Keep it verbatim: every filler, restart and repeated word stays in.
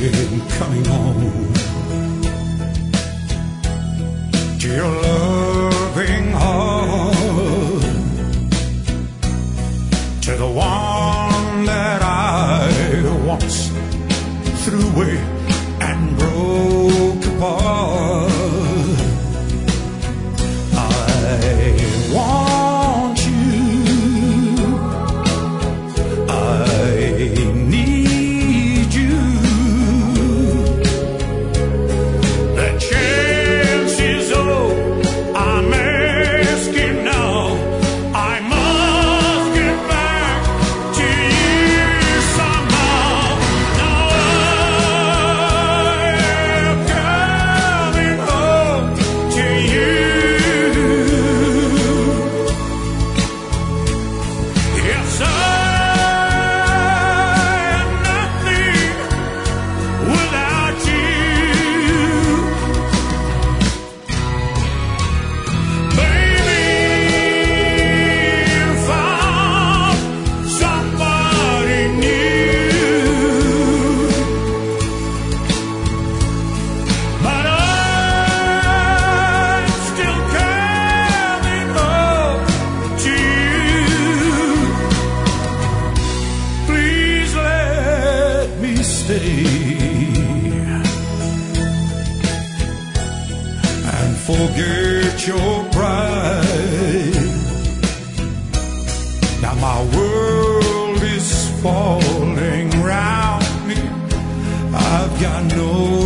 coming home to your loving heart, to the one that I once threw away and broke apart. I want you, I need you. The chance is oh, I'm asking now. I must get back to you somehow. Now I'm coming home to you. Yes, I am nothing without you. Baby, you found somebody new, but I'm still coming home to you. Please let me stay and forget your pride. Now my world is falling round me. I've got no